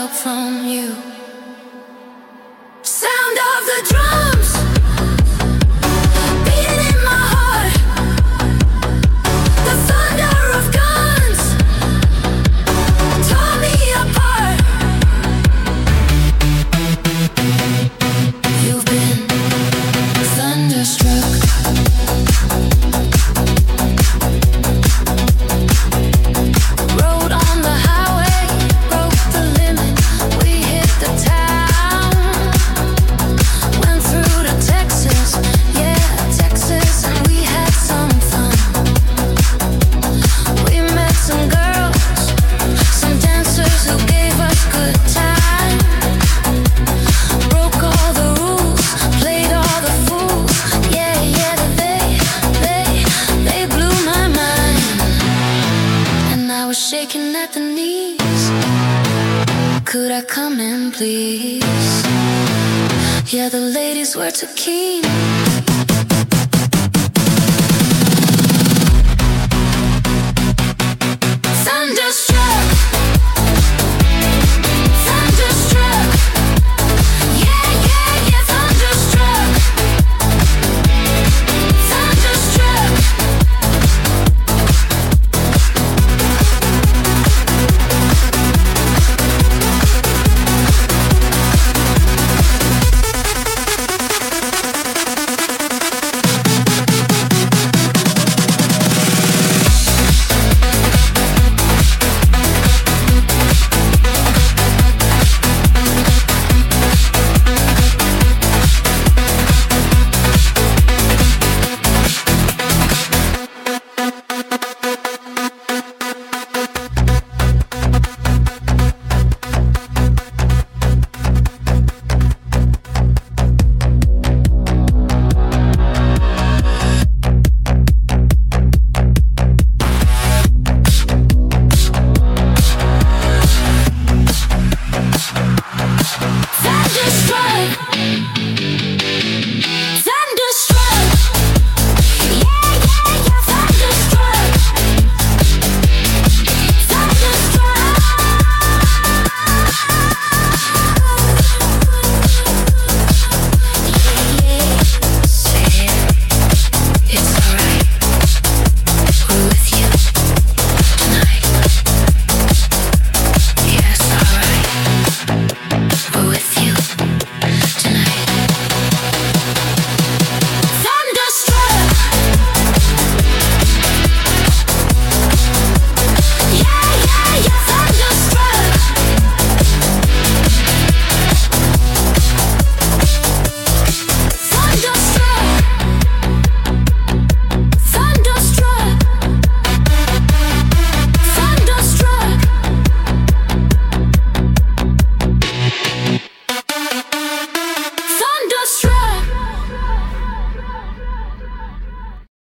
help from you. Sound of the drums beating in my heart, the thunder of guns tore me apart. You've been thunderstruck. Rode on the highway, broke the limit. We hit the town, went through to Texas, yeah, Texas, and we had some fun. We met some girls, some dancers who gave us good time. Broke all the rules, played all the fools, yeah, yeah, they blew my mind. And I was shaking at the knees. Could I come in, please? Yeah, the ladies were too keen. Thunderstruck, thunderstruck, yeah, yeah, yeah, thunderstruck, thunderstruck. Thunderstruck.